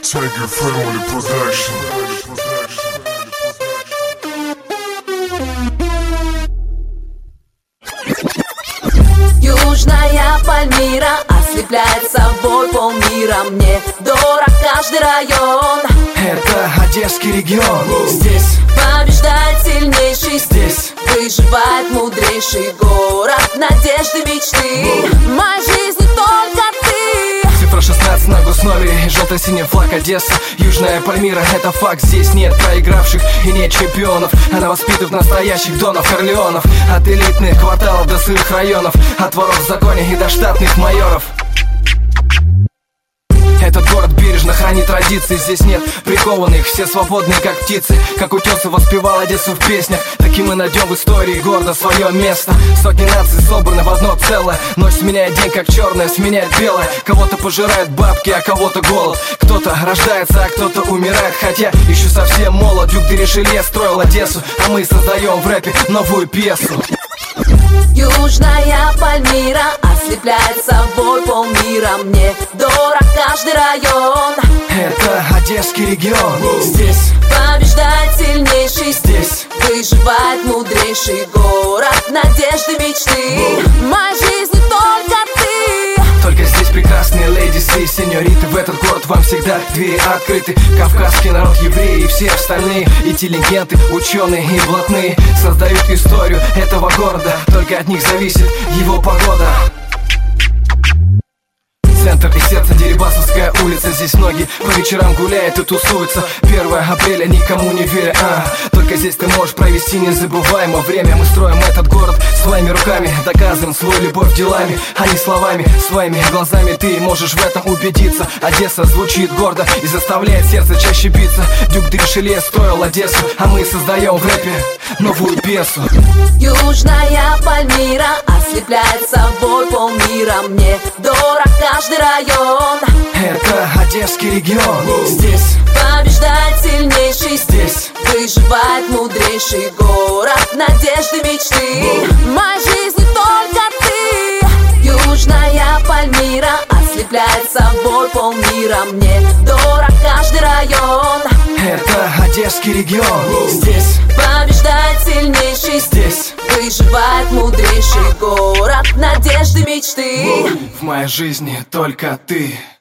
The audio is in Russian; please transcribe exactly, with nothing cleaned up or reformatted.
Tiger Family Production. Южная Пальмира ослепляет собой полмира. Мне дорог каждый район. Это Одесский регион. Здесь побеждает сильнейший. Здесь выживает мудрейший город надежды, мечты. В моей жизни только ты. Цифра шестнадцать на госномере, желто-синий флаг Одессы. Южная Пальмира, это факт. Здесь нет проигравших и нет чемпионов. Она воспитывает настоящих донов, корлеонов. От элитных кварталов до сырых районов, от воров в законе и до штатных майоров. Этот город бережно хранит традиции. Здесь нет прикованных, все свободные как птицы. Как утесы воспевал Одессу в песнях, таким мы найдем в истории города свое место. Сотни наций собраны в одно целое. Ночь сменяет день, как черное сменяет белое. Кого-то пожирают бабки, а кого-то голод. Кто-то рождается, а кто-то умирает. Хотя еще совсем молод. Дюк де Ришелье строил Одессу, а мы создаем в рэпе новую пьесу. Южная Пальмира ослепляет собой полмира. Мне дорог каждый район. Это Одесский регион. Здесь побеждает сильнейший. Здесь выживает мудрейший город надежды, мечты. В моей жизни только ты. Только здесь прекрасные ледисы и сеньориты. В этот город вам всегда двери открыты. Кавказский народ, евреи и все остальные интеллигенты, ученые и блатные создают историю этого города. Только от них зависит его погода. Центр и сердце, Дерибасовская улица. Здесь многие по вечерам гуляют и тусуются. Первое апреля никому не веря, а только здесь ты можешь провести незабываемое время. Мы строим этот город своими руками, доказываем свою любовь делами, а не словами. Своими глазами ты можешь в этом убедиться. Одесса звучит гордо и заставляет сердце чаще биться. Дюк де Ришелье строил Одессу, а мы создаем в рэпе новую пьесу. Южная Пальмира ослепляет собой полмира. Мне дорог каждый район. Это Одесский регион. Здесь побеждает сильнейший. Здесь выживает мудрейший город надежды, мечты. В моей жизни только ты. Южная Пальмира ослепляет собой полмира. Мне дорог каждый район. Это Одесский регион. Здесь побеждает сильнейший. Здесь выживает мудрейший город надежды, мечты. В моей жизни только ты.